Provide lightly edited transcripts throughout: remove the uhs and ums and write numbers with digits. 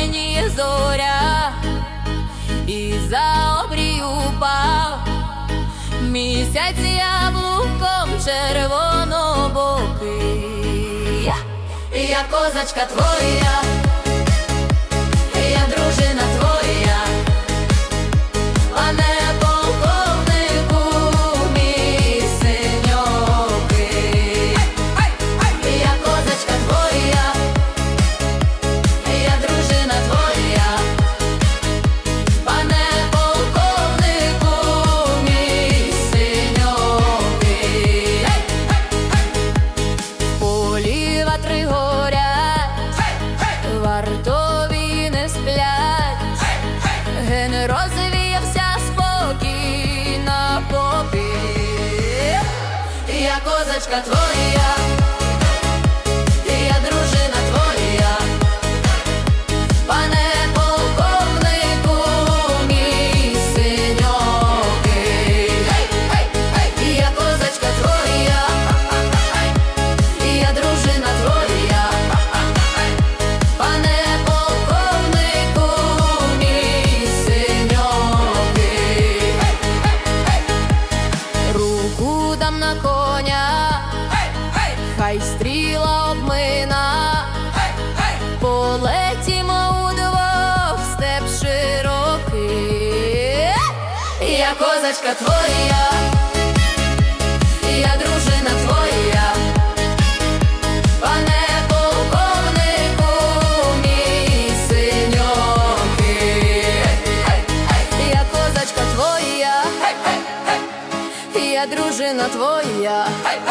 синіє зоря, і за обрію упав місяць яблуком червонобокий. Я козачка твоя, я дружина твоя, пане полковнику, мій синьокий. Я козачка твоя, я дружина твоя, пане полковнику, мій синьокий. В полі ватри горять, вартові не сплять, ген розвіявся спокій на попі. Я козачка твоя, я дружина твоя, пане полковнику, мій синьокий. Я козачка твоя, я дружина твоя, пане полковнику, мій синьокий. Руку дам на коня, хай стріла обмина, полетімо удвох в степ широкий. Я козачка твоя, я дружина твоя, пане полковнику, мій синьокий. Я козачка твоя, я дружина твоя,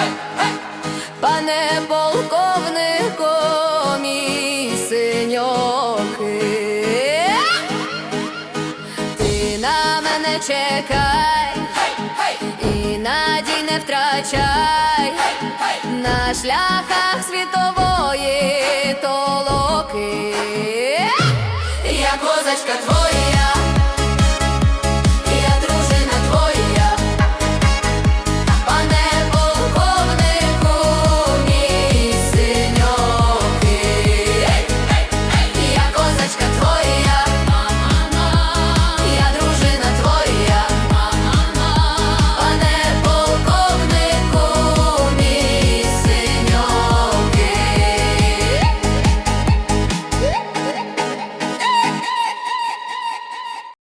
пане полковнику, мій синьокий. Ти на мене чекай, і надій не втрачай, на шляхах світової толоки. Я козачка твоя.